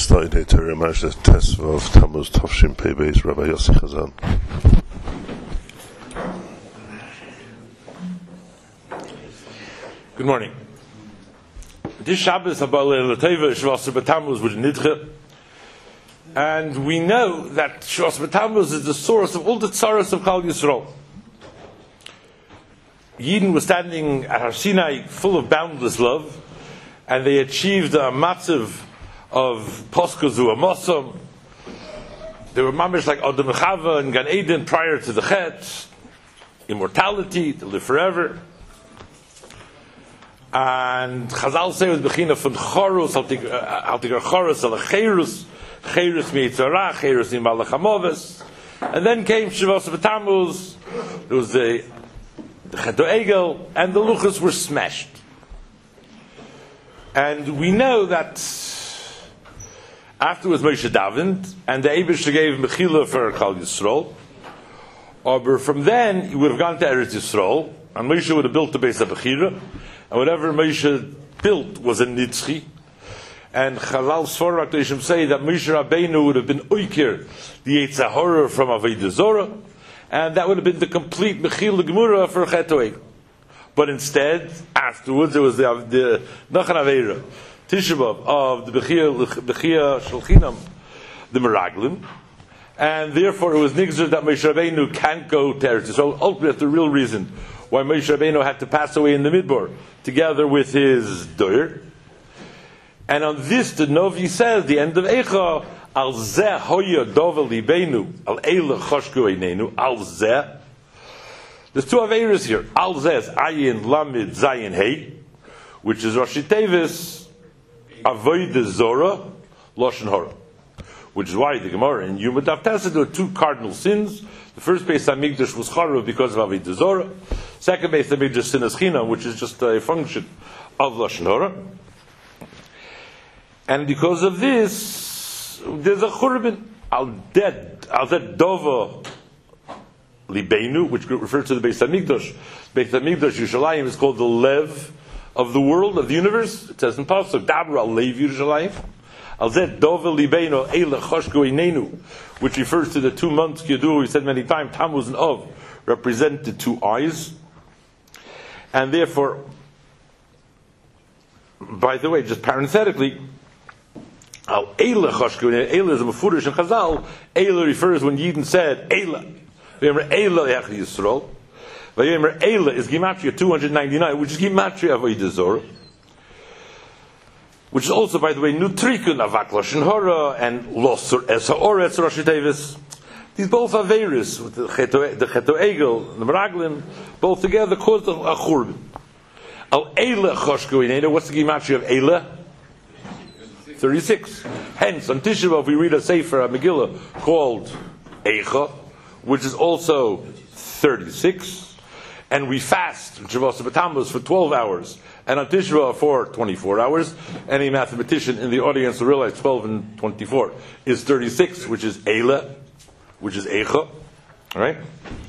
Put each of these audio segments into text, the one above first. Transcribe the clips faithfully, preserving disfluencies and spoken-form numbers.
Steine to Ramash the test of Tammuz Tavshin Pei Beis Rabbi Yossi Chazan. Good morning. This Shabbos about L'Teva Shvasar B'Tammuz was Nidche, and we know that Shvasar B'Tammuz is the source of all the tzaras of Klal Yisrael. Yidden was standing at Har Sinai full of boundless love, and they achieved a matzav of Poskazu Amosom. They were mamish like Adam and Chava and Gan Eden prior to the Chet, immortality, to live forever. And Chazal say with Bechina from Chorus, Altigar Chorus, Al Cherus, Cherus Meitzara, Cherus in Malachamoves. And then came Shivas B'Tammuz, there was the, the Chet Egel, and the Luchas were smashed. And we know that afterwards Moshe davened, and the Eibush gave Mechila for Klal Yisrael. But from then, he would have gone to Eretz Yisrael, and Moshe would have built the base of Bechira, and whatever Moshe built was a Nitzchi. And Chalal Sforak Doshim say that Moshe Rabbeinu would have been Oikir, the Yetzer Hara from Avodah Zorah, and that would have been the complete Mechila Gemura for Chet Egel. But instead, afterwards, there was the the Nachan Aveira, Tisha B'Av of the Bechia Bechia Shulchinam, the Meraglim, and therefore it was Nigzer that Moshe Rabbeinu can't go to Eretz. So ultimately, the real reason why Moshe Rabbeinu had to pass away in the Midbar together with his doyer. And on this, the Novi says, the end of Eicha, Al Zeh Hoya Dova Libeinu, Al Eila Choshku Einenu, Al Zeh. There's two Aveiras here. Al Zeh is Ayin Lamid Zayin Hey, which is Rashi Tevis, Avodah Zorah, Lashon Hara. Which is why the Gemara in Yuma Daf Tessa, there were two cardinal sins. The first Beis HaMikdash was Charav because of Avodah Zorah. Second Beis HaMikdash Sinas Chinam, which is just a function of Lashon Hara. And because of this, there's a Churban Al Ded Al Ded Dova Libeinu, which refers to the Beis HaMikdash. Beis HaMikdash Yerushalayim is called the Lev of the world, of the universe. It says in Pasuk, Dabra Al Lev Yerushalayim. Al Zed Dova Libeinu Eila Choshku Einenu, which refers to the two months Yadu. We said many times Tammuz and Av represent the two eyes, and therefore, by the way, just parenthetically, Al Eila Choshku Einenu, Eila is a mefurish in Chazal. Eila refers when Yidden said Eila. V'yemer Eila Ech Yisrael. V'yemer Eila is Gematria two hundred ninety-nine, which is Gematria Avodah Zorah. Which is also, by the way, Nutrikun Avak Lashon Hara and Losur Es HaOretz Rashi Tevis. These both are various, with the Cheto Egel, the Meraglim, both together caused a Churban. Al Eila Choshku Einenu, what's the Gematria of Eila? thirty-six. Hence, on Tisha B'Av we read a Sefer, a Megillah, called Eicha, which is also thirty-six. And we fast Shavuos B'Tammuz for twelve hours, and on Tisha B'Av for twenty-four hours. Any mathematician in the audience will realize twelve and twenty-four is thirty-six, which is Eila, which is Eicha. All right?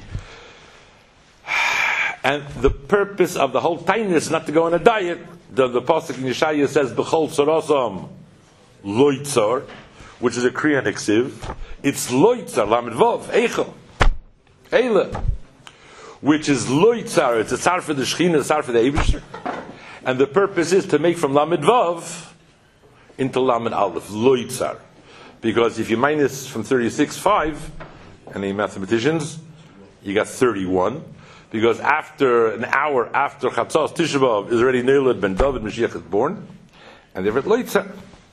And the purpose of the whole time is not to go on a diet. The, the Pasuk in Yeshaya says, B'chol Tzarosam Loitzar, which is a Kriyan Iksiv. It's Loitzar, Lamed Vav, Eicha, Eila, which is Loitzar. It's a tzar for the Shechina, a tzar for the Eibusher. And the purpose is to make from Lamed Vav into Lamed Aleph, Loitzar. Because if you minus from thirty-six, five, any mathematicians, you got thirty-one. Because after an hour after Chatzos, Tisha B'Av is already Neilad ben David, Mashiach is born. And therefore, Loitzar.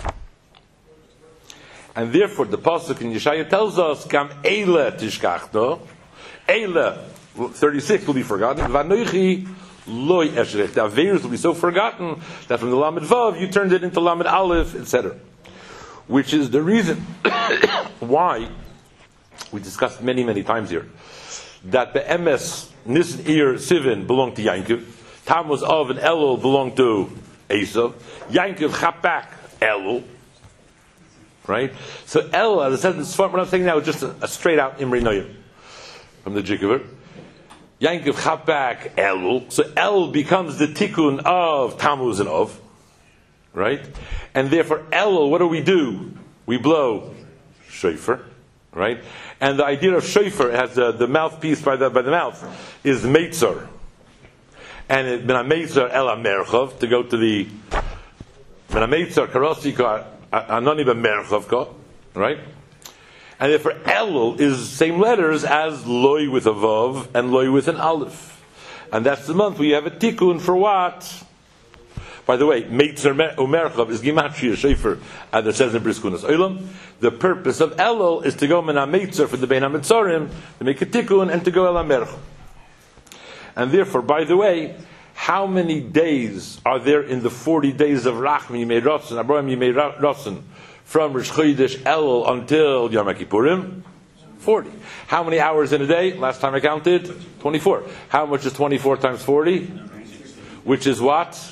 And therefore, the Pasuk in Yeshaya tells us, Gam Eila Tishkachno, Eila, thirty-six will be forgotten. Vanoichi loy eshrech. The Aveirus will be so forgotten that from the Lamed Vav you turned it into Lamed Aleph, et cetera. Which is the reason why we discussed many, many times here that the M S Nisan Ir Sivin belonged to Yankov, Tammuz Av and Elul belonged to Esav, Yankov Chapak Elul. Right? So Elul, as I said, this what I'm saying now is just a, a straight out Imri Noyim from the Jikover. Yankov Chapak Elul. So El becomes the tikkun of Tammuz and Av. Right? And therefore Elul, what do we do? we blow shofar, right? And the idea of shofar has the, the mouthpiece by the by the mouth is meitzar, and it ben meitzar el merchav to go to the ben meitzar karosika anoni ben merchavka, right? And therefore elul is the same letters as loy with a vav and loy with an aleph, and that's the month we have a tikkun for what? By the way, Meitzer Umerchav is Gimatria Shefer, as it says in Briskunas Olam. The purpose of Elul is to go Mena Meitzer for the Bein HaMetzorim, to make a tikkun, and to go El HaMerchav. And therefore, by the way, how many days are there in the forty days of Rachmi Yimei Rotzen, Abraham Yimei Rotzen, from Rosh Chodesh Elul until Yom HaKippurim? forty. How many hours in a day? Last time I counted, twenty-four. How much is twenty-four times forty? Which is what?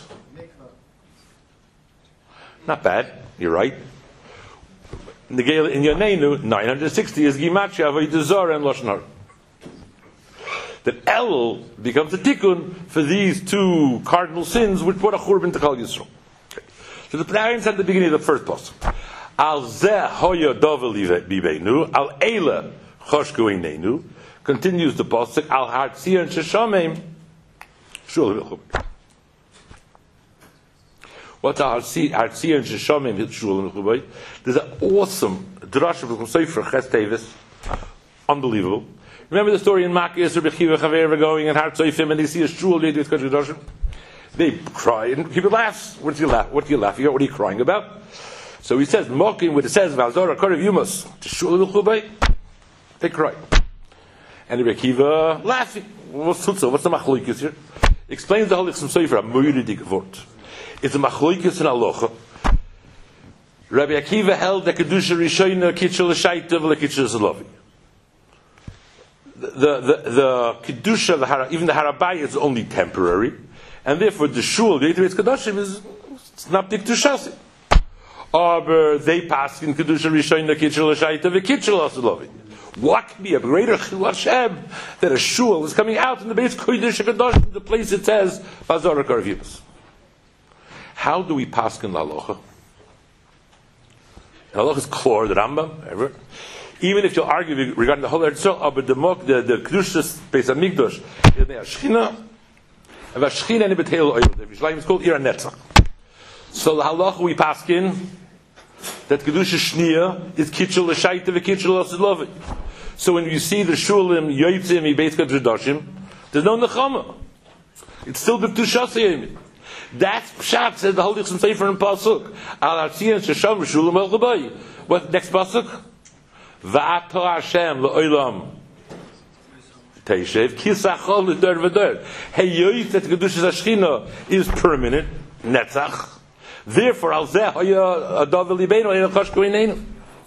Not bad, you're right. In the Gale in Yoneinu, nine hundred sixty is Gimatria Avodah Zarah and Lashon Hara. That Elul becomes a tikkun for these two cardinal sins which brought a churban to Klal Yisrael. Okay. So the parents at the beginning of the first pasuk. Al zeh hoya dovel bibeinu, al eila choshku eineinu, continues the pasuk, al hartzir and sheshamim, shul v'chum. What's Artzir and Sheshamim Shul and Chubay? There's an awesome drasha from Sefer Ches Tevis, unbelievable. Remember the story in Makis or Bechiva Chaver were going and Har Tzofim and they see a shul they do with Kodesh. They cry and people laughs. What do you laugh? What do you laugh? What are you crying about? So he says, mocking what it says Valzora Korev Yumas to Shul and Chubay. They cry, and the Bechiva laughing. What's the machlokes here? Explains the whole from Sefer a moiridig vort. It's a machlokes in halacha. Rabbi Akiva held that kedusha rishayna kitchel l'shaita v'lekitchel zelavi. The the the kedusha, the hara, even the harabai is only temporary, and therefore the shul, the Eitz Kedoshim is it's not the kedushasi. Aber they pass in kedusha rishayna kitchel l'shaita v'kitchel zelavi. What can be a greater chilul Hashem that a shul is coming out in the base kodesh kedoshim, the place it says Bazar Karvimus? How do we pass in the halacha? The halacha is klor, the Rambam, ever. Even if you'll argue regarding the whole Eretz Yisrael, but the mok, the the kedushas Beis Hamikdash is the Shechina, and the Shechina in Betel Oil. The Yerushalayim is called Ir HaNetzach. So the halacha we pass in that kedusha shnia is kitchel l'shaita v'kitchel l'selavi. So when you see the shulim yoytzim ibeis kadoshim, there's no nechama. It's still the kedushas. That's pshat, says the Holy Sefer and Pasuk. Al Artzir and Shesham Shulam El Chabai. What next pasuk? Va'ato Hashem le'olam teishev kisachol l'dor v'dor. Heyoyt that kedushas Hashchina is permanent netzach. Therefore, al zeh haya adav libeinu el chashku eineinu.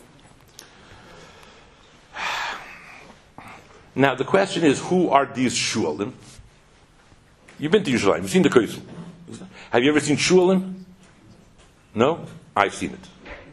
Now the question is, who are these shulim? You've been to Yerushalayim. You've seen the Kotel. Have you ever seen shulim? No? I've seen it.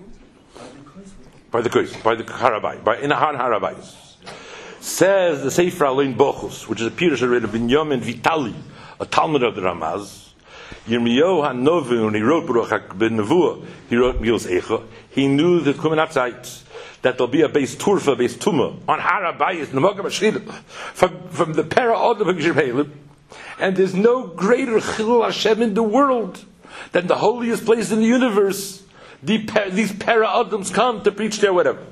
By the Kotel, by the Harabai, by in the Han Harabai. Says the Sefer Alein Bochus, which is a Pirush read of Binyamin Vitali, a Talmud of the Ramaz. Yirmiyahu HaNovi, when he wrote Baruch ben Nevuah, he wrote Milos Eicha. He knew the Kumenatzait, that there'll be a base turfa, base tuma on Harabai, from from the Para Adam of Yisrael. And there's no greater chilul Hashem in the world than the holiest place in the universe. The, these para Adams come to preach there, whatever.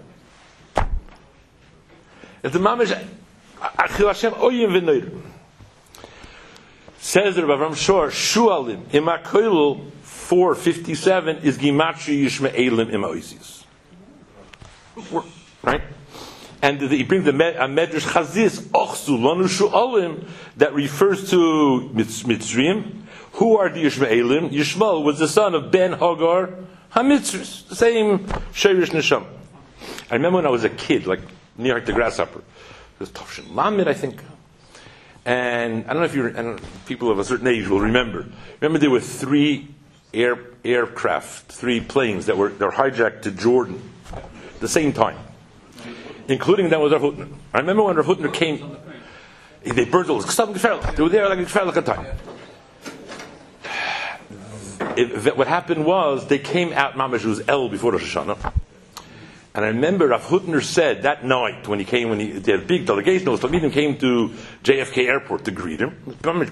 If the mamish chilul Hashem oyim v'neir says the Rav Avram Shor shualim imakoilul four fifty seven is gimatri yishme'elim imaoisis. Right. And he brings the a medrash chazis ochsu lanu shu'alim that refers to Mitzrayim. Who are the Yishmaelim? Yishmael was the son of Ben Hagar HaMitzris, the same Sheirish Neshama. I remember when I was a kid, like near the grasshopper. It was Tavshin Lamed, I think. And I don't know if you, I don't know, people of a certain age will remember. Remember there were three air, aircraft, three planes that were, that were hijacked to Jordan at the same time. Including that was Rav Hutner. I remember when Rav Hutner came, they burned all this. They were there like a gefährliche time. It, what happened was, they came out, Mamash was El before Rosh Hashanah, And I remember Rav Hutner said that night when he came, when he did a big delegation, the Talmidim came to J F K Airport to greet him. And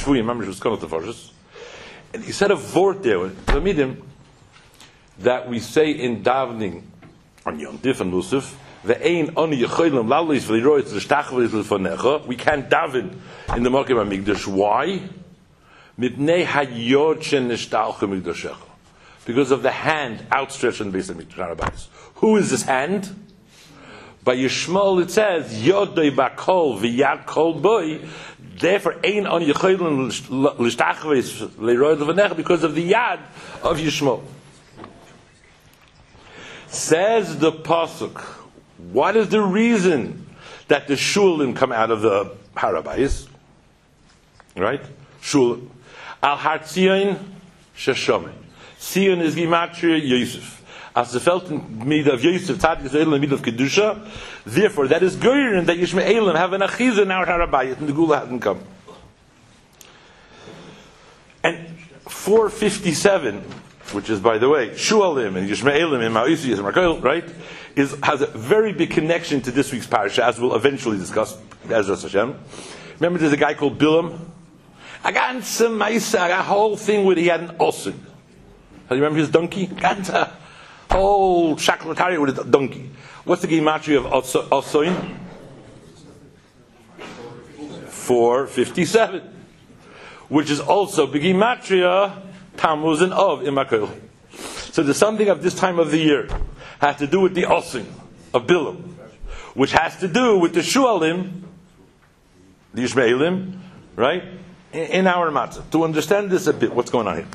he said a word there with Talmidim that we say in davening on Yom Tif and Musaf, ve'ein ani yecholim lalis v'liroitz l'shtachvos l'fanecha. We can't daven in the Makom HaMikdash. Why? Mipnei hayod shenishta'alcha mikdashecha. Because of the hand outstretched on the base of Mikdash. Who is this hand? By Yishmael it says, Yodoi bakol v'yad kol boy. Therefore, ein ani yecholim l'shtachvos l'liroitz l'fanecha, because of the yad of Yishmael. Says the pasuk, what is the reason that the shulim come out of the harabayis? Right? Shul al har tzion sheshomen. Tzion is gematria Yosef. As the felt in mid of Yosef, tzaddik is in mid of kedusha. Therefore, that is goyim that Yishmaelim have an achiza in our harabayis, and the gula hasn't come. And four fifty-seven. Which is, by the way, Shualim and Yishmaelim and Ma'usi and Markoil, right, is, has a very big connection to this week's parasha, as we'll eventually discuss, Ezra Hashem. Remember there's a guy called Bilam? I got some Maisa, I got a whole thing where he had an osin. Do you remember his donkey? Got a whole shaklatari with a donkey. What's the gematria of osin? four fifty-seven. Which is also the gematria Tammuz and Av in Makil. So there's something of this time of the year has to do with the Osim of Bilam, which has to do with the Shualim, the Yishmaelim, right? In, in our matzah. To understand this a bit, what's going on here?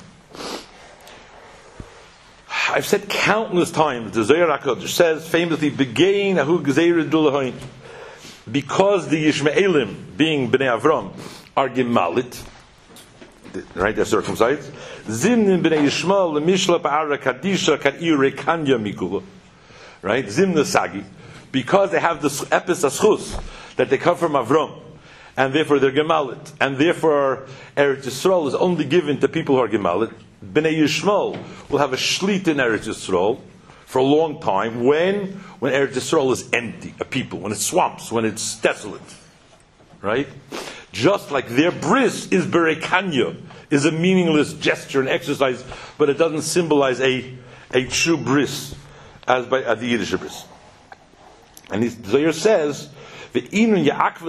I've said countless times, the Zohar HaKadosh says famously, Begein ahu gzeir dulahain. Because the Yishmaelim, being Bnei Avram, are gemalit, right, they're circumcised. Zimnin b'nei Yishmael l'mishla ba'ara kadisha kad'ire kanya mikula. Right, Zimna Sagi, because they have this epis aschus that they come from Avram, and therefore they're gemalit, and therefore Eretz Yisrael is only given to people who are gemalit. B'nei Yishmael will have a shlit in Eretz Yisrael for a long time. When when Eretz Yisrael is empty, a people, when it's swamps, when it's desolate, right? Just like their bris is berekanya, is a meaningless gesture and exercise, but it doesn't symbolize a, a true bris, as by uh, the Yiddish bris. And the Zohar says, the Bnei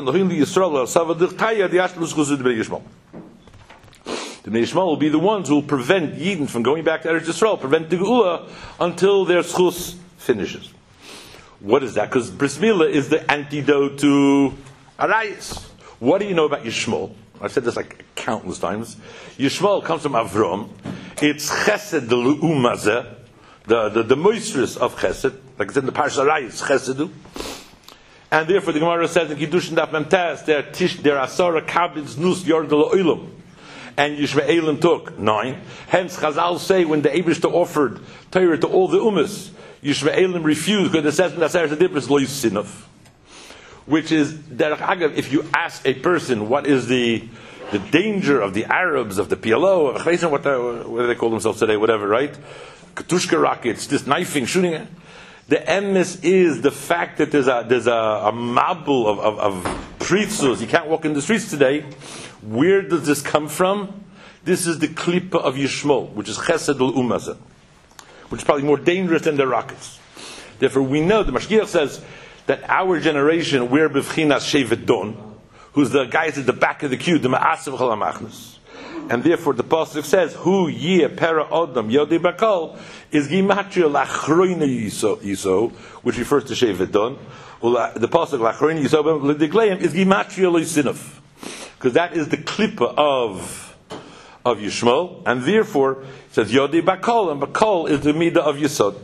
Yishmael will be the ones who will prevent Yidden from going back to Eretz Yisrael, prevent the Geula, until their schus finishes. What is that? Because bris milah is the antidote to arayis. What do you know about Yishmael? I've said this like countless times. Yishmael comes from Avram. It's Chesed the Lu'umazeh, the the the moistness of Chesed, like it's in the Parsha Arayis, Chesedu. And therefore, the Gemara says in Kiddushin Daf Mem Tes, there tish there asara kabids nus yordel oilam, and Yishmaelim took nine. Hence, Chazal say when the Eibishter offered Torah to all the Umas, Yishmaelim refused because it says in the Aseret Dibros lo yisinov. Which is that if you ask a person what is the the danger of the Arabs, of the P L O, of what, the, what do they call themselves today, whatever, right? Katushka rockets, this knifing, shooting. The emes is the fact that there's a there's a, a mabul of, of, of pritzus. You can't walk in the streets today. Where does this come from? This is the klipa of Yishmael, which is chesed l'umazah, which is probably more dangerous than the rockets. Therefore, we know the Mashgiach says that our generation, we're b'vchinas shevet don, who's the guys at the back of the queue, the ma'asav chol hamachnos. And therefore the pasuk says, hu yeh pera odom yodei bakal, is gimatria lachroina yiso, which refers to shevet don. The pasuk lachroina yiso l'digleim is gimatria loisinov, because that is the klippa of of Yishmael, and therefore it says yodei bakal, and bakal is the midah of Yisod.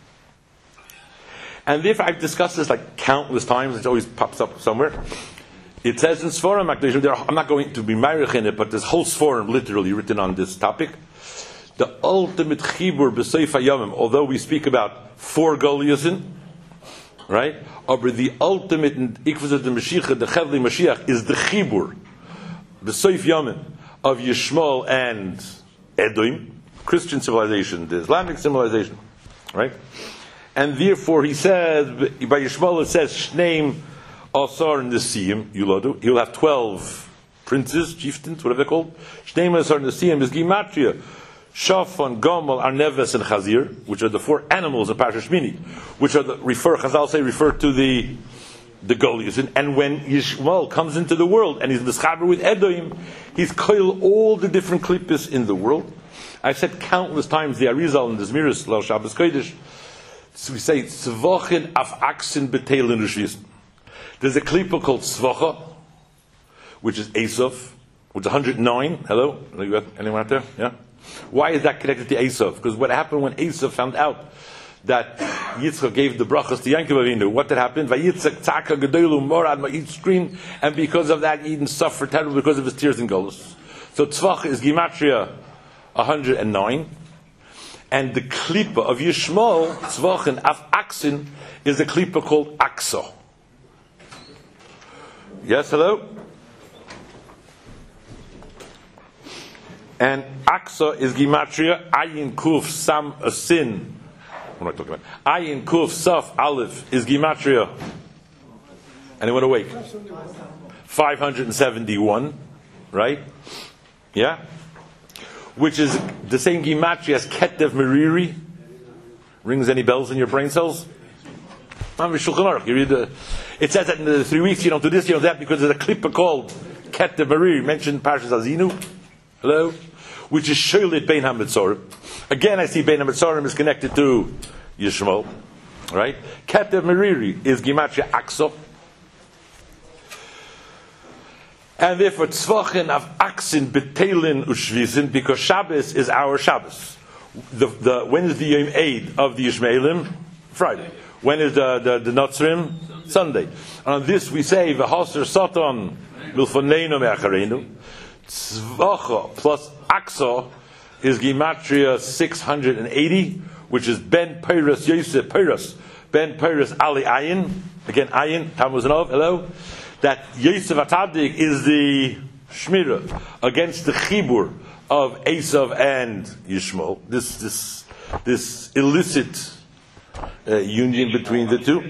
And therefore, I've discussed this like countless times. It always pops up somewhere. It says in Sforim, I'm not going to be marich in it, but there's whole Sforim literally written on this topic. The ultimate chibur b'seif hayamim, although we speak about four Goliathim, right? But the ultimate ikvus of the Mashiach, the Chevli Mashiach, is the chibur b'seif yamim of Yishmael and Edom, Christian civilization, the Islamic civilization, right? And therefore he says, by Yishmael it says, Shneim Asar Nesiyim, you'll have twelve princes, chieftains, whatever they're called. Shneim Asar Nesiyim is Gimatria. Shafan, Gomal, Arneves, and Chazir, which are the four animals of Parashat Shmini, which are the, refer, Chazal say, refer to the the Goliath. And when Yishmael comes into the world and he's mischaber with Edoim, he's koil all the different klippos in the world. I've said countless times the Arizal and the Zmiris, Lel Shabbos Kodesh. So we say Tzvochin af aksin betelin ushvisen. There's a klippa called Tzvocha, which is Esav, which is one hundred nine. Hello, anyone out there? Yeah. Why is that connected to Esav? Because what happened when Esav found out that Yitzchak gave the brachas to Yankov Avinu, what had happened? Vayitzak tzaka gedolu morad ma'it screen, and because of that, Eden suffered terribly because of his tears and golus. So Tzvach is Gematria one hundred nine, and the klipa of Yishmael, Tzvach and Af Aksin, is a klipa called Aksa. Yes, hello? And Aksa is Gematria, Ayin Kuf Sam Asin. What am I talking about? Ayin Kuf Saf Aleph is Gematria. Anyone awake? five hundred seventy-one, right? Yeah? Which is the same Gematria as Ketev Meriri. Rings any bells in your brain cells? You read the, it says that in the three weeks you don't do this, you don't do that, because there's a clipper called Ketev Meriri, mentioned Parshas Azinu. Hello? Which is Sholit Bein HaMetzorim. Again, I see Bein HaMetzorim is connected to Yishmael. Right? Ketev Meriri is Gematria Akso. And therefore, Tzvachin of Aksin Betelin Ushvizin, because Shabbos is our Shabbos. The, the, when is the Yom Eid of the Yishmaelim? Friday. When is the, the, the Notzrim? Sunday. And on this we say, V'hoser Satan Milfoneinu Me'achareinu. Tzvacha plus Aksa is Gematria six hundred eighty, which is Ben Peiros Yosef Peiros, Ben Peiros Ali Ayin. Again, Ayin, Tammuz Nov, hello. That Yosef Atadik is the Shmira against the Chibur of Esav and Yishmael. This this this illicit uh, union between the two.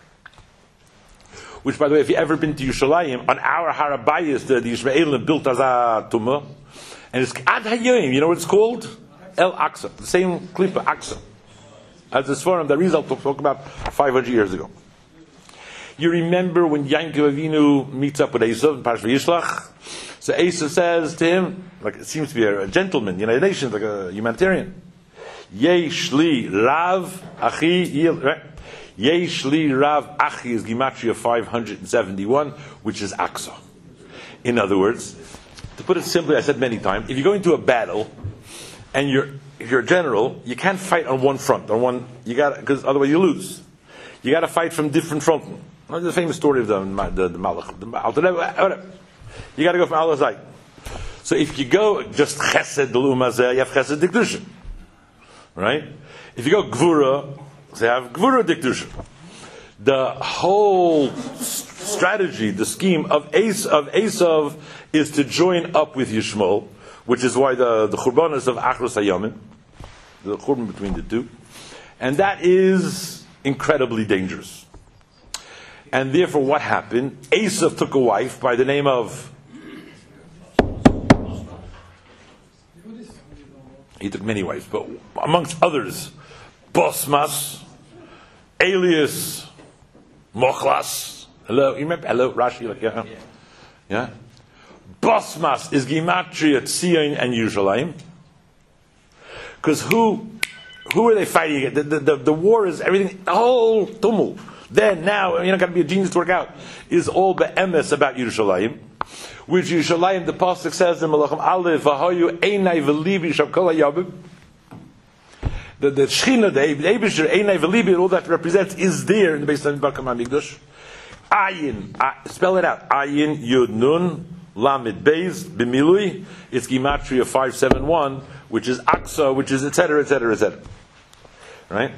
Which, by the way, if you've ever been to Yerushalayim, on our Harabayas, the, the Yishmaelim built as a Tumah, and it's Ad Hayoim, you know what it's called? El Aksa, the same Klippa, Aksa. As this forum, the result we'll talk about five hundred years ago. You remember when Yankov Avinu meets up with Esav in Parashat Yishlach? So Esav says to him, like it seems to be a, a gentleman, United Nations, like a humanitarian, Yesh li Rav Achi Yil, right? Yesh li Rav Achi is Gematria five hundred seventy-one, which is Aksa. In other words, to put it simply, I said many times, if you go into a battle and you're if you're a general, you can't fight on one front, on one you got because otherwise you lose. You got to fight from different fronts. There's a famous story of the the, the Malach. The, you got to go from Allah side. So if you go just Chesed Delumazeh, you have Chesed Dikdusha, right? If you go Gvura, they have Gvura Dikdusha. The whole strategy, the scheme of Esav, of Esav is to join up with Yishmael, which is why the the Churbanos of Achros Hayamin, the Churban between the two, and that is incredibly dangerous. And therefore, what happened? Esav took a wife by the name of. He took many wives, but amongst others, Bosmas, alias Mochlas. Hello, you remember? Hello, Rashi, like yeah, yeah. Bosmas is Gematria Tzion and Yerushalayim. Because who, who are they fighting? The, the, the, the war is everything. The whole tumult. Then now you're not going to be a genius to work out. Is all be'emes about Yerushalayim, which Yerushalayim the pasuk says in Malachim Aleph V'hayu Einai V'Libi Shavkol HaYabim. The the Shechina, the Eibusher Einai V'Libi, all that represents is there in the Beis Hamikdash Hamikdash. Ayin, uh, spell it out. Ayin Yud Nun Lamed Beis B'Milui. It's Gematria five seven one, which is Aksa, which is et cetera, et cetera, et cetera. Right.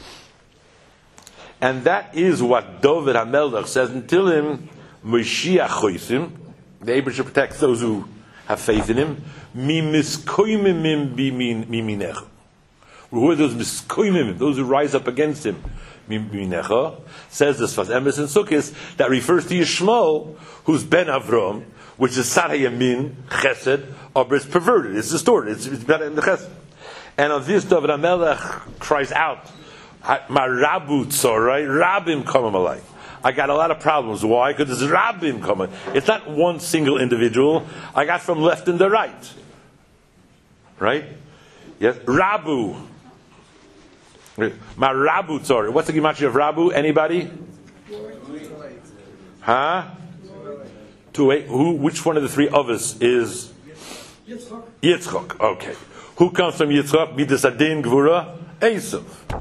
And that is what David HaMelech says in Tilim, Moshiach Choisim, the Eibusher protects those who have faith in him, Mi miskoimimim biminecha. Who are those miskoimimim, those who rise up against him? Minecha, says this Sfas Emes and Sukkis, that refers to Yishmael, who's Ben Avram, which is Sarah Yamin, Chesed, or it's perverted, it's distorted, it's, it's better in the Chesed. And on this, David HaMelech cries out, Ma Rabu Tzorai, Rabim Kamam Alai. I got a lot of problems. Why? Because there's Rabim coming. It's not one single individual. I got from left and the right. Right? Yes. Rabu. Ma Rabu Tzorai. What's the gematria of Rabu? Anybody? Huh? Two eight. Who? Which one of the three of us is Yitzchak? Yitzchak. Okay. Who comes from Yitzchak? Midas Adin Gvura Esav.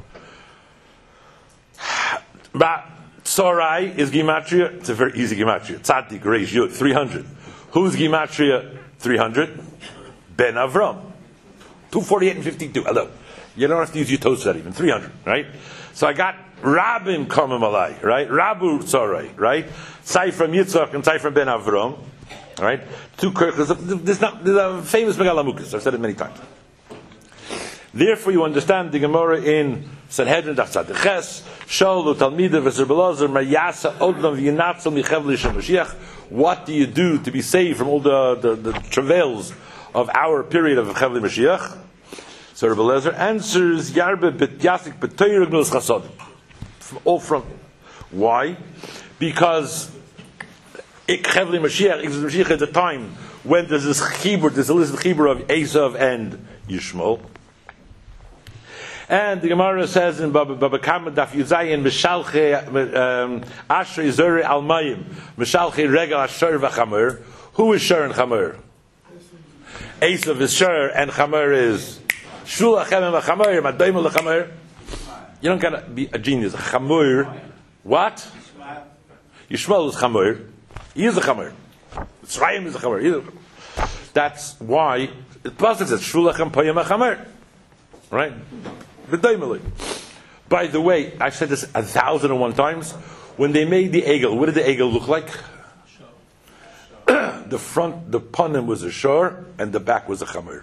But Tzorai is gematria. It's a very easy gematria. Tzadik Reish Yud three hundred. Who's gematria? Three hundred. Ben Avram. Two forty eight and fifty two. Hello. You don't have to use your toes for that even. Three hundred. Right. So I got Rabim Kamam Alai. Right. Rabu Tzorai. Right. Tzai from Yitzchak and Tzai from Ben Avram. Right. Two kirkos. There's not. There's a famous Megalamukas. I've said it many times. Therefore, you understand the Gemara in Sanhedrin Daf Tzad Ches. Shalu Talmida v'Zer Belazar Mayasa Odlam v'Yinatzal Michevli Shemashiach. What do you do to be saved from all the, the, the travails of our period of Chevli Mashiach? So Rebbe Lezer answers Yarbe Bet Yasik B'Toyer Gnulas Chasodim. From all front. Why? Because Chevli Mashiach is Mashiach at the time when there's this chibur, there's a list of chibur of Esav and Yishmael. And the Gemara says in Baba Kama Daf Yuzayin Mishalche Ashrei Zuri Almayim Mishalche Regal Asher v'Chamer. Who is Shur and Chamer? Esav is Shur and Chamer is Shul Achem v'Chamer Madayim l'Chamer. You don't gotta be a genius. Chamer, what? Yishmael is Chamer. He is a Chamer. Tzrayim is a Chamer. That's why the pasuk says Shul Achem Payim Chamer. Right? By the way, I've said this a thousand and one times. When they made the egel, what did the egel look like? The front, the panim was a shor, and the back was a chamer.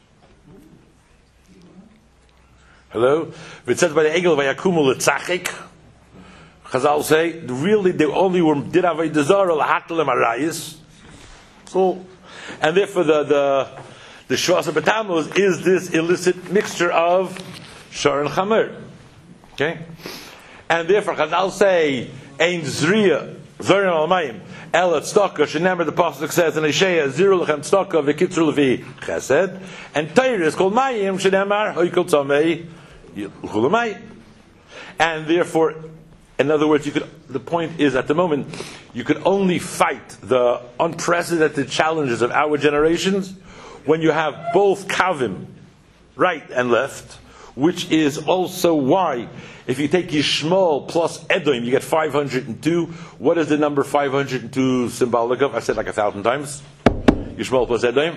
Hello? If it says by the egel, vayakumu letzachik, Chazal say, really, they only were did avodah zarah lahatlem arayis. So, and therefore the the the shvasa b'tamuz is this illicit mixture of shor and chamer. Okay, and therefore Chazal say ein zriya zorin almayim el tzedakah. Shenemar the pasuk says in Isaiah ziru lechem tzedakah v'kitzur levi chesed, and Torah is called mayim shenemar hoikol tzamei yichul mayim, and therefore. In other words, you could. The point is, at the moment, you could only fight the unprecedented challenges of our generations when you have both kavim, right and left, which is also why, if you take Yishmael plus Edom, you get five hundred two. What is the number five hundred two symbolic of? I've said like a thousand times. Yishmael plus Edom.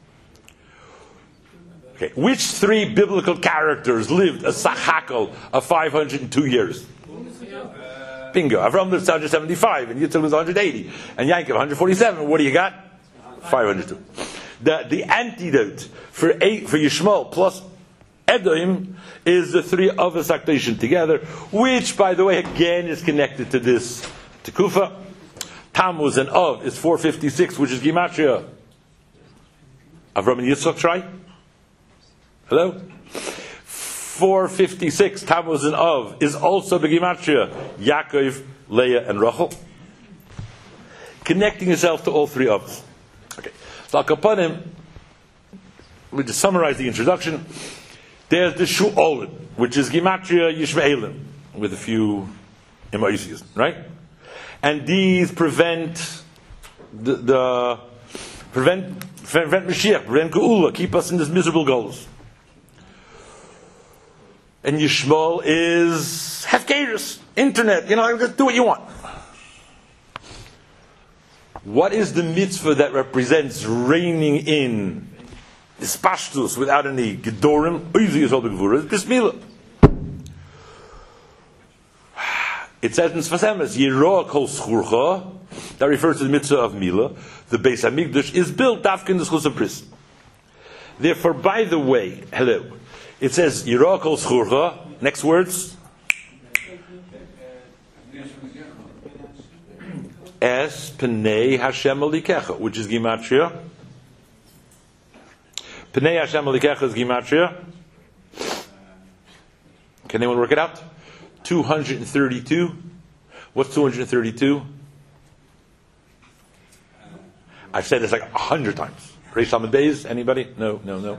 Okay, which three biblical characters lived a sachakol of five hundred two years? Bingo. Avram lived one hundred seventy-five, and Yitzchak was one hundred eighty, and Yaakov one hundred forty-seven. What do you got? five hundred two. The the antidote for eight for Yishmael plus Edom is the three other saktation together, which, by the way, again is connected to this Tekufa. Tammuz and Av is four fifty-six, which is Gematria. Avram and Yitzchak, try. Hello? four fifty-six, Tammuz and Av, is also the Gematria, Yaakov, Leah, and Rachel. Connecting yourself to all three of us. Okay. So Al-Kapanim, let me just summarize the introduction. There's the Shu'olim, which is Gematria Yishmaelim, with a few emotions, right? And these prevent the, the prevent prevent Mashiach, prevent Geula, keep us in this miserable goals. And Yishmael is Hefkeris, internet, you know, just do what you want. What is the mitzvah that represents reigning in Ispashtus without any Gedorim? Bismillah. It says in Sfas Emes, Yeroa kol schurcha, that refers to the mitzvah of Mila. The Beis HaMikdash is built after the schus of bris. Therefore, by the way, hello, it says Yeroa kol schurcha. Next words, Es Pnei Hashem Alikecha, which is Gematria. Pnei Hashem Alikecha is Gematria. Can anyone work it out? two hundred thirty-two. What's two hundred thirty-two? I've said this like a hundred times. Reish Lamed Beis, anybody? No, no, no.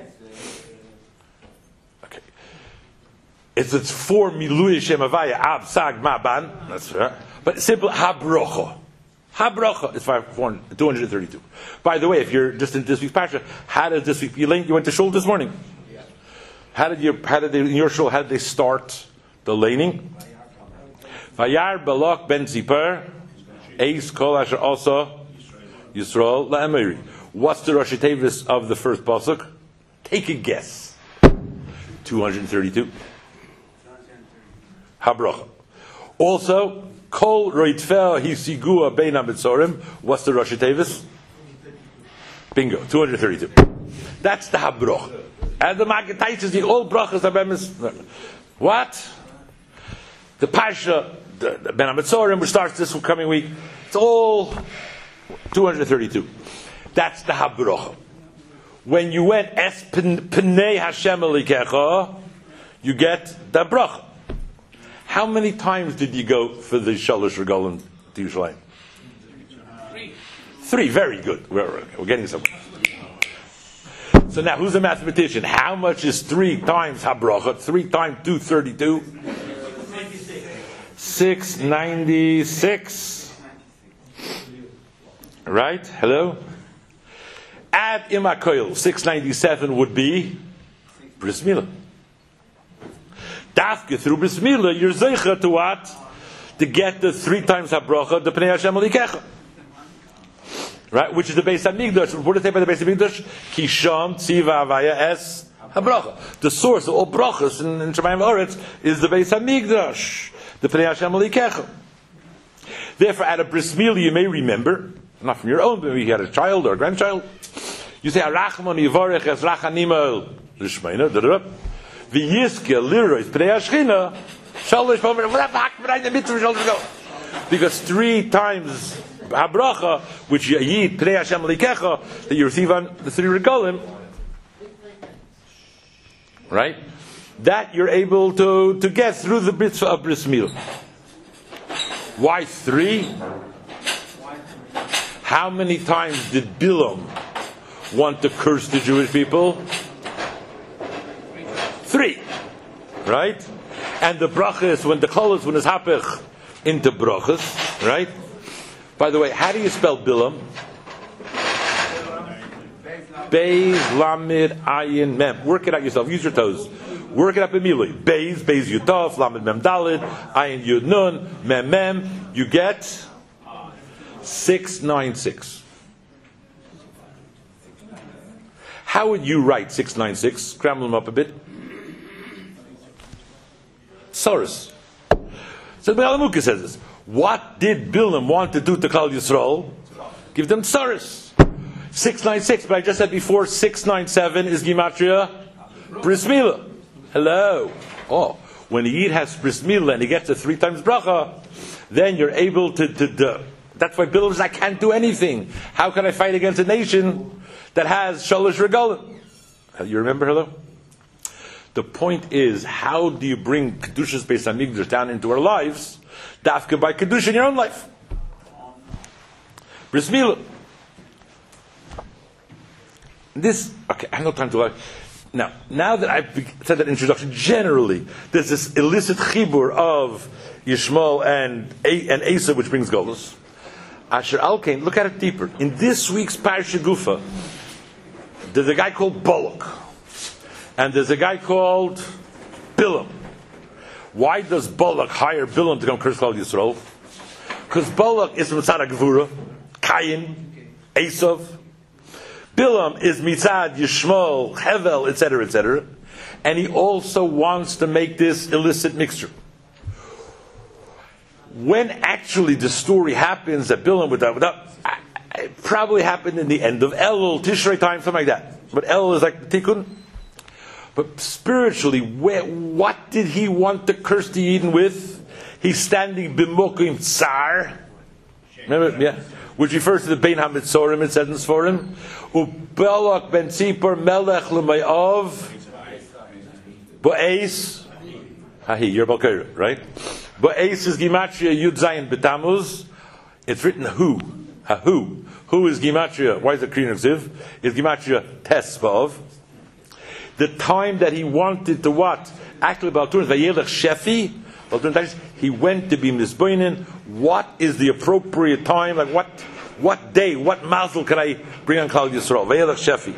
Okay. It's it's four Milui Shem Havaya Ab Sag Maban. That's right. But simple Habrocha. Habrocha is two hundred thirty-two. By the way, if you're just in this week's parsha, how did this week? You went to shul this morning. How did you? How did they in your shul? How did they start the laning? Vayar Balak ben Zipar, Eis Kol Asher also Yisrael LaEmeri. What's the Rashi Tevis of the first pasuk? Take a guess. two hundred thirty-two. Habrocha. Also, Kol Roitfel Hisigua Bein HaMitzorim. What's the Rashi Tevis? Bingo. two hundred thirty-two. That's the Habrocha. And the Maggid is the old brachas of what? The Pasha, the, the Ben HaMitzorim, which starts this coming week, it's all two hundred thirty-two. That's the Habrocha. When you went Es Pnei Hashem Alikecha, you get the bracha. How many times did you go for the Shalosh Regalim to Yerushalayim? Three. Three, very good. We're, we're getting somewhere. So now, who's a mathematician? How much is three times Habrocha? Three times two thirty-two? six ninety-six. Right? Hello? Add Imakoil, six ninety-seven would be Bris Milah. Dafke through Bris Milah, you're zeicha to what? To get the three times Habrocha, the Pnei Hashem Alikecha. Right, which is the Beis Hamikdash. What does it say by the Beis Hamikdash? Kisham Tziva Avaya Es Habrocha. The source of all brachas in, in Shemayim V'Oretz is the Beis Hamikdash, the Pnei Hashem Alikecha. Therefore, at a Bris Milah, you may remember, not from your own, but maybe you had a child or a grandchild. You say Arachman Yivarech Es Rachanimel Lishmeina Darab V'Yiske Lirois Pnei Hashchina Shalosh Pomer. What happened? The mitzvah shall go because three times Habracha, which you eat Pnei Hashem Alikecha, that you receive on the three regalim, right? That you're able to, to get through the mitzvah of Bris Milah. Why three? How many times did Bilam want to curse the Jewish people? Three, right? And the brachas, when the cholos, when it's hapech into brachas, right? By the way, how do you spell Bilam? Beis, Lamed, Ayin, Mem. Work it out yourself. Use your toes. Work it up immediately. Beis, Beis Yutov, Lamed, Mem, Dalid, Ayin, Yud, Nun, Mem, Mem. You get six nine six. How would you write six nine six? Scramble them up a bit. Soros. So the Alamuka says this. What did Bilam want to do to Klal Yisrael? Give them Soros. six nine six, but I just said before, six nine seven is Gematria Bris Milah. Hello. Oh, when the Yid has Bris Milah and he gets the three times bracha, then you're able to, to, to that's why Bilam says, I can't do anything. How can I fight against a nation that has Shalosh Regalim? You remember, hello? The point is, how do you bring Kedushas Beis Hamikdash down into our lives? Dafka by Kedusha in your own life. Bris Milah. This, okay, I have no time to like. Now, now that I've said that introduction, generally, there's this illicit chibur of Yishmael and and Asa, which brings Golus. Asher Alkain, look at it deeper. In this week's Parsha Gufa, there's a guy called Balak, and there's a guy called Bilam. Why does Balak hire Bilam to come curse Klal Yisrael? Because Balak is Mitzad Gevura, Cain, Esav. Bilam is Mitzad Yishmael, Hevel, et cetera, et cetera, and he also wants to make this illicit mixture. When actually the story happens that Bilam with that, without, it probably happened in the end of Elul, Tishrei time, something like that. But Elul is like the Tikkun. But spiritually, where, what did he want to curse the Eden with? He's standing b'mokim tsar. Remember, yeah, which refers to the Bein HaMitzorim. It says in Sforim, uBelak ben Tzipor melech l'mayav bo'eis. Hahi, you're Balkira, right? Bo'eis is Gimatria Yud Zayin B'Tamuz. It's written who, hahu. Who is Gimatria? Why is it Kriyan Ziv? Is Gimatria Tesvav. The time that he wanted to what? Actually, Balturin Vayelech Shefi. He went to be Mizboinin. What is the appropriate time? Like what? What day? What mazel can I bring on Klal Yisrael? Vayelech Shefi.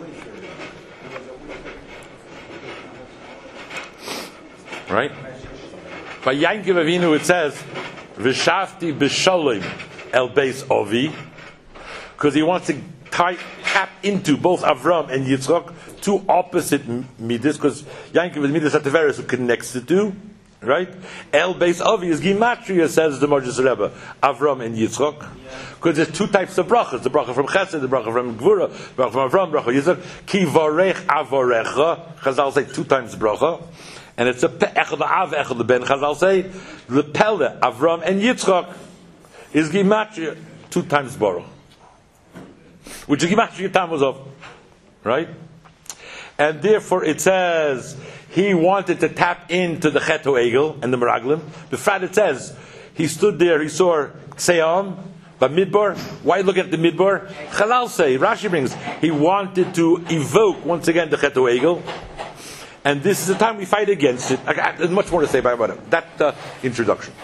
Right? By Yankiv Avinu it says V'shafti b'shalim el beis Ovi, because he wants to tie, tap into both Avram and Yitzchak, two opposite midas, because Yankiv is midas at the various who connects the two, right? El beis Ovi is Gimatria, says the Marjas Rebbe, Avram and Yitzchak, because there's two types of brachas, the bracha from Chesed, the bracha from Gvura, the bracha from Avram, bracha Yitzchak, Ki varech avorecha, Chazal say two times bracha, and it's a echad av echad the ben. Chazal say the pele Avram and Yitzchak is Gimatria two times Baruch, which is Gimatria Tammuz of, right? And therefore it says he wanted to tap into the Chet Egel and the Meraglim. Befrat it says he stood there, he saw Seyam, but Midbar. Why look at the Midbar? Chazal say, Rashi brings, he wanted to evoke once again the Chet Egel. And this is the time we fight against it. I, there's much more to say about it. That uh, introduction.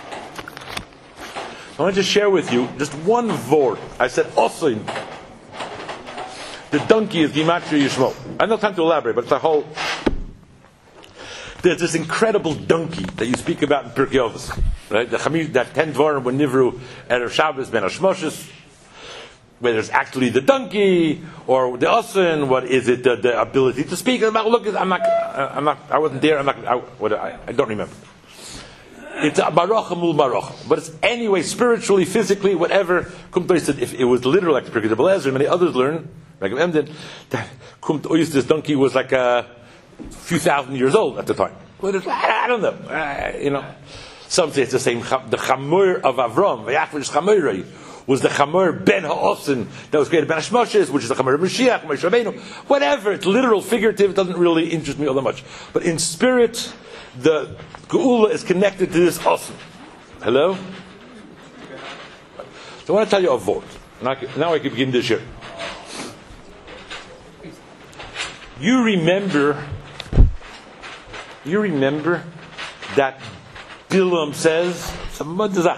I want to share with you just one word. I said Osin. The donkey is Gimatria Yishmo. I have no time to elaborate, but it's a whole. There's this incredible donkey that you speak about in Pirkei Avos, right? The Chamish, that ten dvarim when Nivru Erev Shabbos Ben Hashmoshes. Whether it's actually the donkey or the osin, what is it? The, the ability to speak. I'm not. Look, I'm not. I'm not. I wasn't there. I'm not. I, what, I, I don't remember. It's a barocha mul barocha, but it's anyway spiritually, physically, whatever. Kumtoy said if it was literal, like Pirkei Avos, many others learn, like Emden, that Kumtoy, this donkey was like a few thousand years old at the time. But it's, I, I don't know. Uh, you know, some say it's the same. The chamor of Avram, v'yachvish chamorei, was the Chamor Ben Ha'osin that was created Ben Hashmoshes, which is the Chamor of Mashiach, Moshe Rabbeinu. Whatever, it's literal, figurative, it doesn't really interest me all that much. But in spirit, the Geula is connected to this Osin. Hello? So I want to tell you a word. Now, now I can begin this year. You remember, you remember that Bilam says, I want to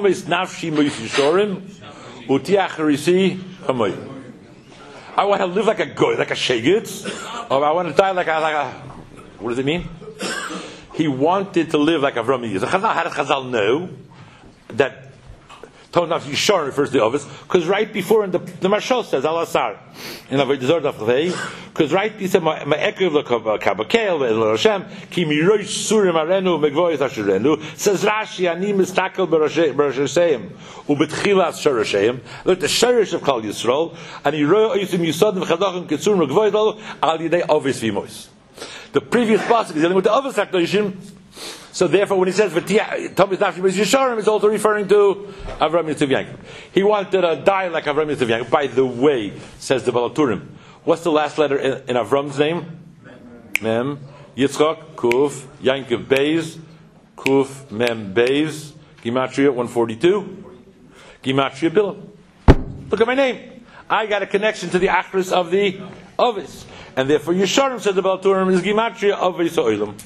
live like a goy, like a shegitz, or I want to die like a, like a. What does it mean? He wanted to live like Avram Yitzchak. How does Chazal know that Tonaf Yishar refers to the office? Because right before in the the Marshal says Al Asar in Avodah Zarah, because right he said my ekev lekabakel and Hashem ki mirosh surim arenu megvoyes asherenu, says Rashi ani mistakel berashem ubetchilas sharashem. Look, the sharish of Klal Yisrael and he roy oisim yisodim v'chadachim ketzurim megvoyes lalu al yidei avis v'imois. The previous pasuk is dealing with the avis hakdoshim. So therefore, when he says Thomas Nafshi Yisharim, is also referring to Avram Yitzchak Yankov. He wanted to die like Avram Yitzchak Yankov. By the way, says the Balaturim, what's the last letter in, in Avram's name? Mem. Yitzchak, Kuf, Yankov Beis, Kuf, Mem Beis, Gematria one forty-two, Gematria Bilam. Look at my name. I got a connection to the Achris of the Ovis. And therefore, Yisharim, says the Balaturim, is Gematria Ovis Oilam.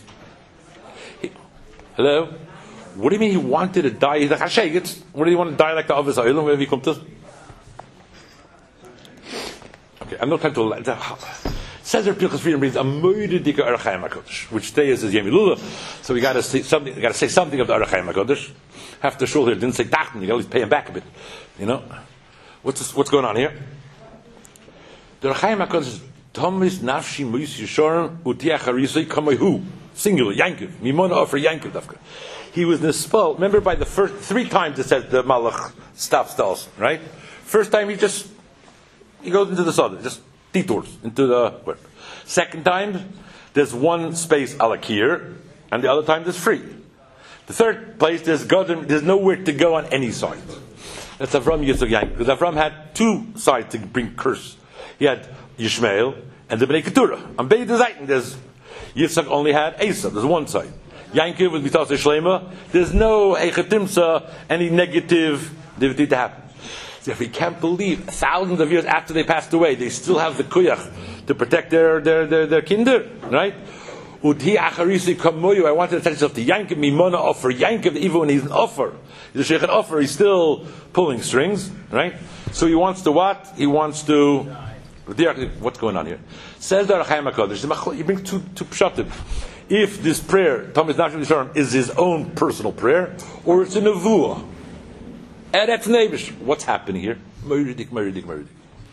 Hello? What do you mean he wanted to die? He's like Hashegitz. What do you want to die like the Avos Ha'olam? Wherever he comes to? Okay, I'm not trying to. Says there, Pilchas Freedom reads a Moed Dika Arachayim Hakodesh, which today is Yom Elul. So we got to say something. We got to say something of the Arachayim Hakodesh. Half the shul here didn't say Dachten. You got to at least pay him back a bit. You know, what's this, what's going on here? The Arachayim Hakodesh is Thomas Nafshi Mois Yishorim Utiach Harisei Kamehu. Singular, Yankov. Mimona offer Yankov Dafka. He was nispal. Remember, by the first three times it says the Malach stops the Olson, right? First time he just he goes into the Sodom, just detours into the work. Second time there's one space alakir, and the other time there's free. The third place, there's Godim, there's nowhere to go on any side. That's Avram Yitzchak Yankov. Because Avram had two sides to bring curse. He had Yishmael and the Bnei Keturah. On Beit Zaytin, there's Yitzchak only had Esav. There's one side. Yankov with Mitas Shlema. There's no Eichatimsa, any negative divinity to happen. So if we can't believe thousands of years after they passed away, they still have the kuyach to protect their their their, their kinder, right? Udhi acharisi kamoyu. I wanted to tell yourself to Yankov Mimona offer. Yankov, even when he's an offer, he's a sheikh an offer, he's still pulling strings, right? So he wants to what? He wants to. What's going on here? Says the Chaim HaKadosh. He brings two two pshatim. If this prayer, Thomas Nashim Yisharim, is his own personal prayer, or it's a nevuah. Eretz Neibish. What's happening here? Meridik, Meridik, Meridik.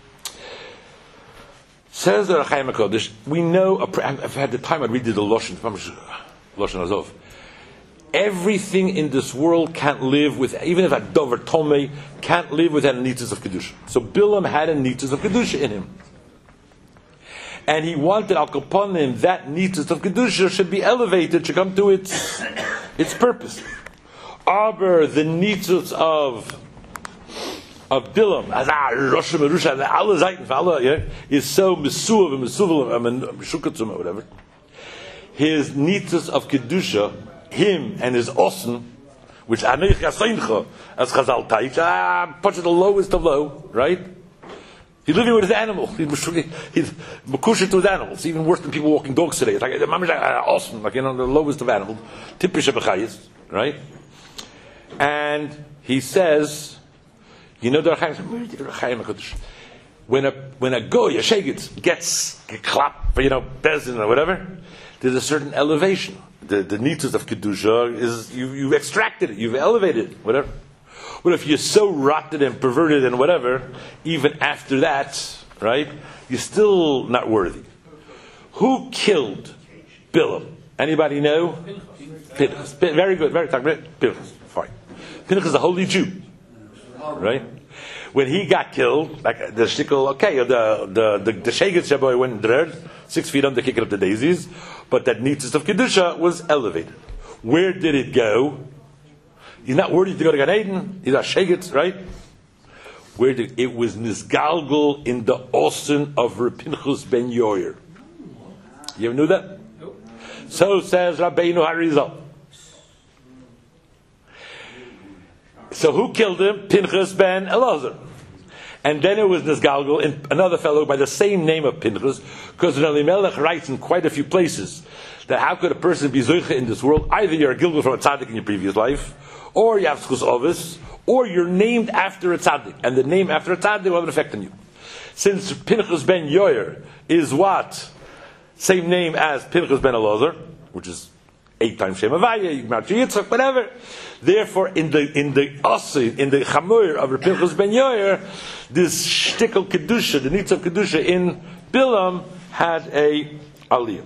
Says the Chaim HaKadosh, we know, a, I've had the time I read the Loshen, Loshen Azov. Everything in this world can't live with, even if a Dover Tomei, can't live without a nitzis of Kedusha. So Bilam had a nitzis of Kedusha in him. And he wanted Al Kaponim, that nitzis of Kedusha should be elevated, should come to its its purpose. Aber the nitzis of of Bilam, as ah Rosh Merusha, the alle Seiten for Allah, yeah, is so mesuv and mesuvel and meshukatzum or whatever. His nitzis of Kedusha, him and his osen, which Anich Yasaincha, as Chazal Taich, ah, punch the lowest of low, right? He's living with his animal. He's makusha to his animals. Even worse than people walking dogs today. It's like mamish like uh, awesome, like you know, the lowest of animals, tipish b'chayis, right? And he says, you know, when a when a goy a shegit gets a clap, you know, bezin or whatever, there's a certain elevation. The the nitzos of kedusha is you you extracted it, you've elevated it, whatever. But if you're so rotten and perverted and whatever, even after that, right, you're still not worthy. Who killed Bilam? Anybody know? Pinchas. Very good. Very good. Pinchas. Fine. Pinchas is a holy Jew, right? When he got killed, like the shtickle, okay, the the the, the Shegetz Shaboy went dread, six feet under, kicking up the daisies, but that nitzis of kedusha was elevated. Where did it go? He's not worthy to go to Gan Eden. He's a Shegetz, right? Where did it was nisgalgul in the osen of Reb Pinchas ben Yoyer. You ever knew that? Nope. So says Rabbeinu Harizal. So who killed him? Pinchas ben Elazar. And then it was nisgalgul in another fellow by the same name of Pinchas, because Elimelech writes in quite a few places that how could a person be zoicha in this world? Either you're a gilgul from a tzaddik in your previous life, or you have schus ovis, or you're named after a tzaddik, and the name after a tzaddik will have an effect on you. Since Pinchas ben Yoyer is what? Same name as Pinchas ben Elazar, which is eight times Shem Havaya, Yitzchak, whatever. Therefore, in the in the Asi, in the Chamor of Pinchas ben Yoyer, this shtickle kedusha, the nitz of kedusha in Bilam had a aliyah.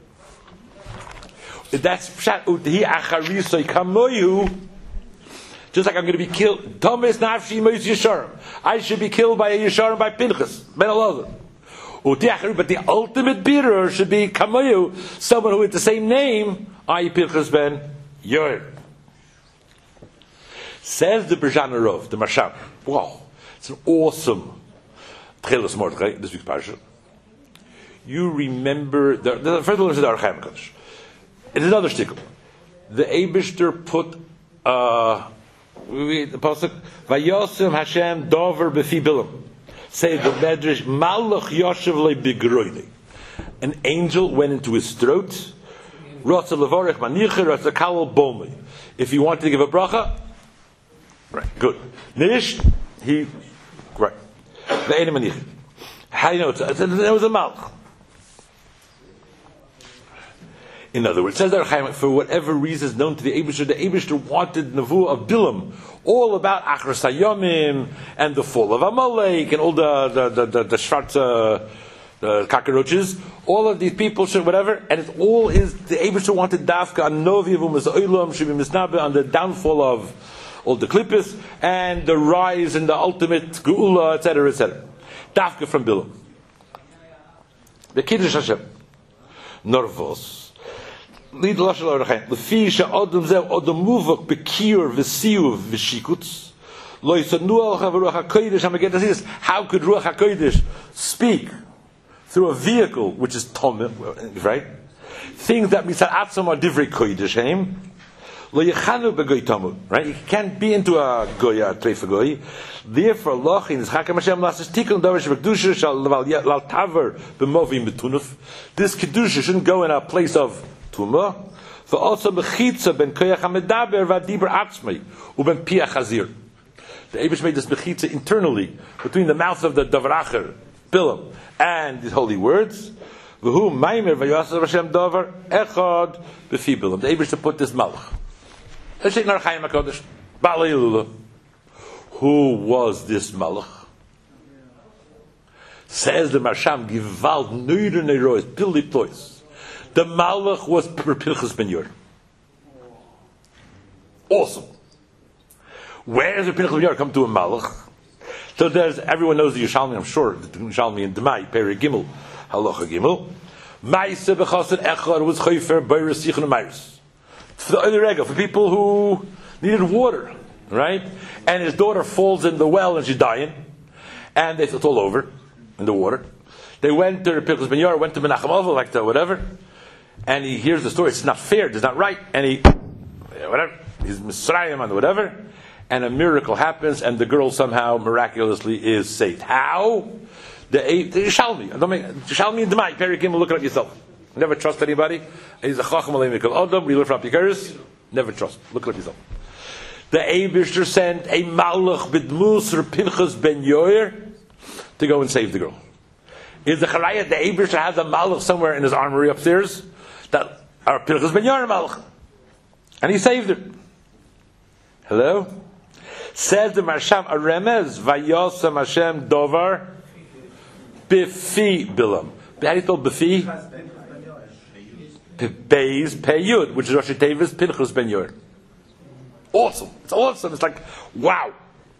That's pshat u'tehi acharisoi kamoyu. Just like I'm going to be killed, Thomas Nafshi Mois Yisharim. I should be killed by a Yisharim by Pinchas ben Elazar. But the ultimate bearer should be Kamoyu, someone who with the same name, that is Pinchas ben Yoyer. Says the Berjan Rov, the Masham. Wow, it's an awesome Tchelos Mordechai, this week's parasha. You remember the, the first one is the Archaim Kodesh. It's another shtickle. The Eibishter put uh, the pasuk Vayosem Hashem Dover Befi Bilam. Say the Medrash Malach Yoshev Le Bigroide. An angel went into his throat. Rotza Levorech Manicher Rotza Kawal Bomi. If he wanted to give a bracha, right, good. Nish, he right. The Einim Manicher. How do you know it? There was a Malach. In other words, says that for whatever reason is known to the Eibishter, the Eibishter wanted Nevuah of Bilam, all about Achras Hayomim and the fall of Amalek and all the the the, the, the Shvarza the cockroaches. All of these people should whatever, and it's all his. The Eibishter wanted Dafka on Novi Vumas Oilam should be Misnabe on the downfall of all the Klippus and the rise and the ultimate Geula, et cetera, et cetera. Dafka from Bilam. The Kiddush Hashem. Norvos. Lead the Lashon L'Orechaim. Lefi she'odom zeh odom muvok bekir v'siyuv v'shikutz. Lo yisanu alcha v'ruach HaKodesh. I'm again to see this. How could Ruach HaKodesh speak through a vehicle which is Tomim, right? Things that misal atzom are divrei kodesh heim. Lo yechanu begoy tamu, right? You can't be into a goya treifa goy. Therefore, loch in Chakam Hashem lasses tikun davar shebekdusha shal lal taver b'movim betunuf. This kedusha shouldn't go in a place of tumah. For also mechitza ben koyach hamedaber v'adibur atzmei uben piach hazir. The Eibush made this mechitza internally between the mouth of the davaracher Bilam and the holy words. V'hu maimer v'yasar Hashem davar echad b'fi Bilam. The Eibush to put this malach. Let's take L'Orechaim HaKodesh. Ba'alei Elula. Who was this malach? Says the Marsham, Givald Nuyder Neirois, Pilli Plois. The malach was Pinchas ben Yair. Awesome. Where does the Pinchas ben Yair come to a malach? So there's, everyone knows the Yerushalmi, I'm sure, the Yerushalmi and Demai, Peri Gimel, Halacha Gimel. Ma'aseh b'chased echad was chayfer b'yres yichon u'mayres. For the other rega, for people who needed water, right? And his daughter falls in the well and she's dying, and they, it's all over in the water. They went to Pinchas ben Yair, went to Menachem Avil, like the whatever, and he hears the story. It's not fair, it's not right, and he whatever, he's Mitzrayim and whatever, and a miracle happens, and the girl somehow miraculously is saved. How? The the Yerushalmi, don't make Yerushalmi and Demai. Peri Gimel, look at yourself. Never trust anybody. He's a chacham alei mikol adam. We learn from Pikaris. Never trust. Look at yourself. The Eibishter sent a malach b'dmus or Pinchas ben Yair to go and save the girl. Is the Charayah the Eibishter has a malach somewhere in his armory upstairs that are Pinchas ben Yair malach, and he saved her. Hello. Says the Marsham a remez vayosam Hashem dovar b'fi Bilam. How do you spell b'fi? Beis Peyud, which is Rosh Tevis Pinchas ben Yair. Awesome. It's awesome. It's like, wow.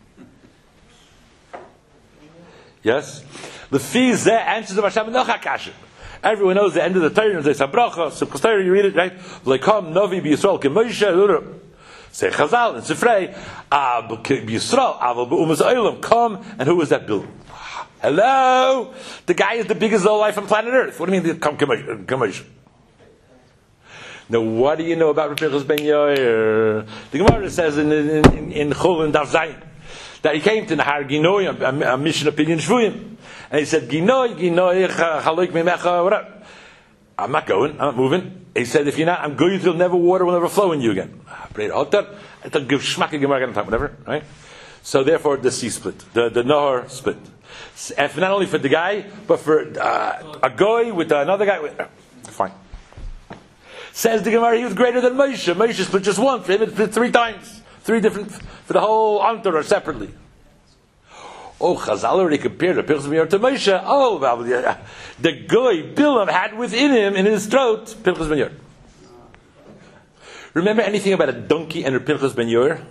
Yes? The fee zeh answers the Masham Nocha Kashem. Everyone knows the end of the Torah. They say Bracha, Simchas Torah, you read it, right? V'lekom Novi b'Yisrael k'Moshe, say Chazal and Sifrei, b'Yisrael, aval b'umas Olam, come, and who was that Bilam? Hello? The guy is the biggest life on planet Earth. What do you mean, come K'Moshe? Now, what do you know about Pinchas ben Yair? The Gemara says in in in Chol and Daf Zayin that he came to Nahar Ginoi, a, a mission opinion Shvuyim, and he said, "Ginoi, Ginoi, Chaloik Mimecha." Whatever. I'm not going. I'm not moving. He said, "If you're not, I'm going. You'll never water will never flow in you again." Pray hotter. I thought give shmak Gemara again, whatever. Right. So therefore, the sea split, the the Nahar split, and not only for the guy, but for uh, a guy with another guy. With, uh, fine. Says the Gemara, he was greater than Moshe. Moshe split just once. For him, it split three times. Three different, for the whole entourage separately. Oh, Chazal already compared the Pinchas ben Yair to Moshe. Oh, the guy, Bilam, had within him, in his throat, Pinchas ben Yair. Remember anything about a donkey and a Pinchas ben Yair?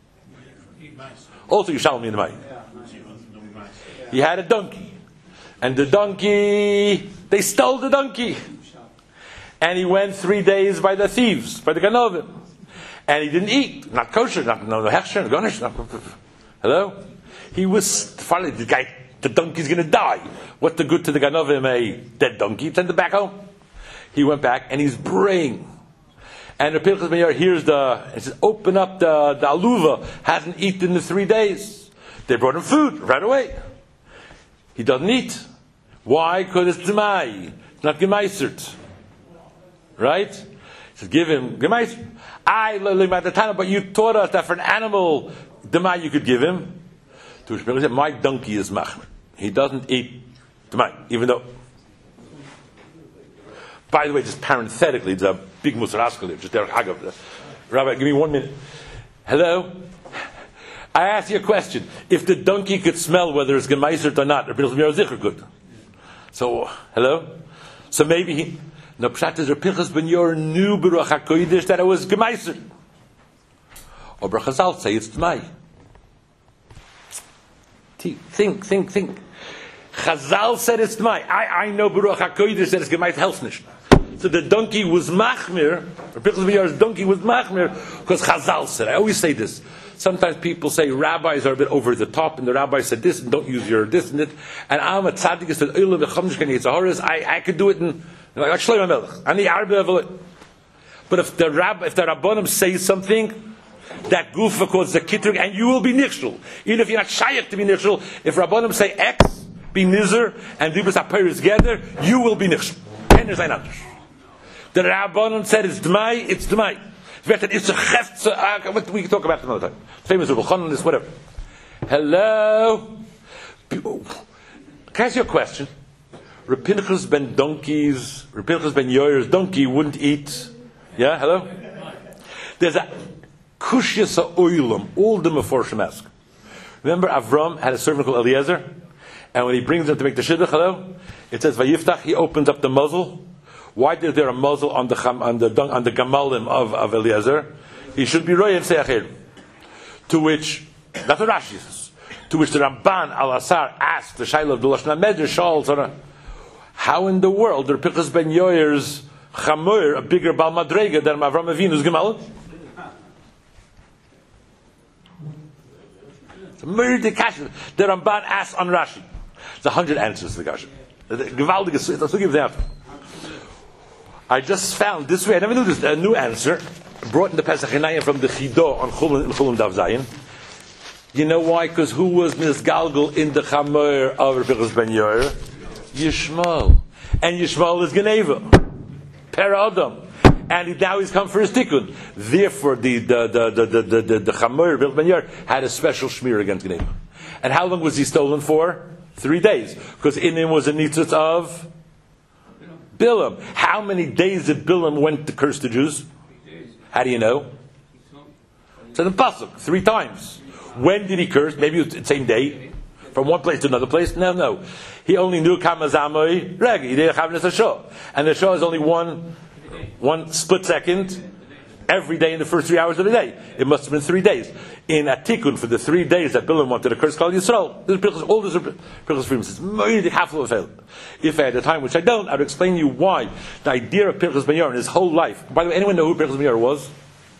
Also, Yerushalmi in the Mai. He had a donkey. And the donkey, they stole the donkey. And he went three days by the thieves, by the Ganovim. And he didn't eat. Not kosher, not no hechsher, no garnish. Hello? He was, finally, the guy, the donkey's going to die. What's the good to the Ganovim, a dead donkey? Send it back home. He went back and he's braying. And the Pinchas ben Yair hears the, he says, open up the, the aluva, hasn't eaten in three days. They brought him food right away. He doesn't eat. Why? Because it's Demai. It's not Gemaisert. Right? He says, give him Gemaisert. I learned about the time, but you taught us that for an animal, Demai you could give him. To which Pinchas said, my donkey is machmer. He doesn't eat Demai, even though. By the way, just parenthetically, it's a big musaraskal, just there. Rabbi, give me one minute. Hello? I ask you a question. If the donkey could smell whether it's gemaisert or not, or Pinchas ben Yair Zichur could. So, hello? So maybe he, no, Pshat is Pinchas ben Yair knew B'ruach HaKodesh that it was gemaisert. Or Chazal say it's T'mai. Think, think, think. Chazal said it's T'mai. I, I know B'ruach HaKodesh that it's gemaisert helps nicht. So the donkey was machmir, or Pinchas ben Yair's donkey was machmir, because Chazal said. I always say this. Sometimes people say rabbis are a bit over the top, and the rabbi said this, and don't use your this and it. And I'm a tzaddik said, I I could do it in like Shlomo Melech. Ani arbe. But if the rab, if the rabbanim say something, that gufa causes a kitrug, and you will be nichshul. Even if you're not shaykh to be nichshul, if rabbanim say X, be nizer, and dibras apayr together, you will be nichshul. And there's ein anders. The rabbanim said it's dmai, it's dmai. It's a chefza. We can talk about it another time. Famous Rebbe Chanan is whatever. Hello. Can I ask you a question? Reb Pinchas ben Donkey's, Reb Pinchas ben Yair's donkey wouldn't eat. Yeah, hello? There's a kushya sa'oilam. All the meforshim ask. Remember Avram had a servant called Eliezer? And when he brings him to make the shidduch, hello? It says, Vayiftach, he opens up the muzzle. Why is there a muzzle on the on the on the gamalim of, of Eliezer? He should be roy and say achir. To which that's what Rashi says. To which the Ramban Al Asar asked the Shaila of the Lashon Medrash Shal, how in the world the Pinchas ben Yair's chamor a bigger bal madrega than Avram Avinu's gemalim? It's a murder kasha. The Ramban asked on Rashi. There's a hundred answers to the kasha. Gewaldige sugi. That's what gives the answer. I just found this way, I never knew this, a new answer, brought in the Pesach Hinayim from the Chido on Chulun, in Chulun Dav Zayin. You know why? Because who was Misgalgal in the Chamor of Reb Pinchas ben Yair? Yishmael. And Yishmael is Geneva. Per Adam. And he, now he's come for his tikkun. Therefore, the the the the the the, the, the Chamor of Reb Pinchas ben Yair had a special shmir against Geneva. And how long was he stolen for? Three days. Because in him was a nitzutz of Bilam. How many days did Bilam went to curse the Jews? How do you know? It's in the pasuk three times. When did he curse? Maybe it was the same day, from one place to another place. No, no. He only knew kamazamoi reg. He didn't have a show, and the show is only one, one split second every day in the first three hours of the day. It must have been three days. In a tikkun for the three days that Bilam wanted to curse Klal Yisrael, there's all this Pinchas freedom says, if I had the time, which I don't, I would explain to you why the idea of Pinchas ben Yair in his whole life. By the way, anyone know who Pinchas ben Yair was?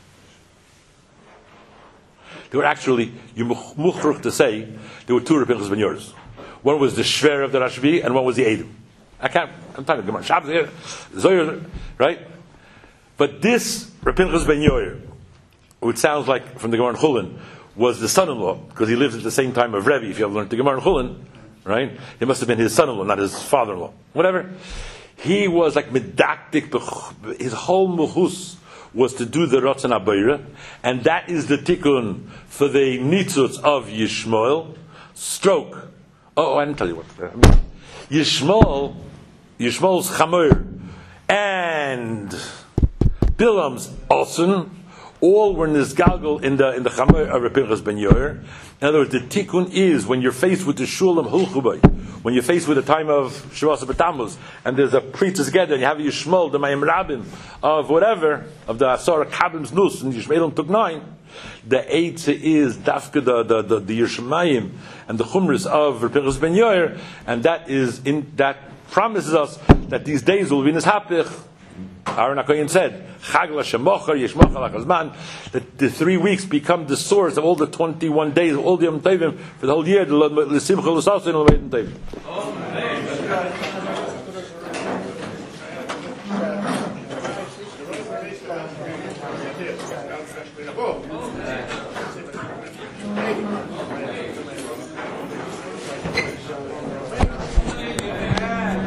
There were actually, you muchruch to say, there were two Pinchas ben Yairs. One was the Shver of the Rashbi, and one was the Edom. I can't, I'm talking about Shabbos here, Zohar, right? But this Pinchas ben Yair, which sounds like from the Gemara in Chulin, was the son-in-law, because he lives at the same time of Rebbe. If you have learned the Gemara in Chulin, right? It must have been his son-in-law, not his father-in-law. Whatever. He was like medaktik. His whole muhus was to do the Ratzon Abayra, and that is the tikkun for the nitzutz of Yishmael. Stroke. Oh, I didn't tell you what. I mean, Yishmael, Yishmael's chamor, and Bilam's osun, all were nizgalgal in the in the chamor of Reb Pinchas ben Yair. In other words, the tikkun is when you're faced with the shulam hulchubay, when you're faced with a time of Shavuos B'Tammuz, and there's a priest together, and you have Yishmael, the Mayim Rabim of whatever of the Asara Kabim's Nus, and Yishmaelim took nine. The eitzah is dafka the the the, the Yerushalayim and the Chumras of Reb Pinchas ben Yair, and that is in that promises us that these days will be nishapich. Aaron HaKohen said, Chag LaShemochar, Yishmochar LaChazman, that the three weeks become the source of all the twenty-one days, of all the Yom Tovim, for the whole year, the L'simcha L'sasin, L'Yom Tovim.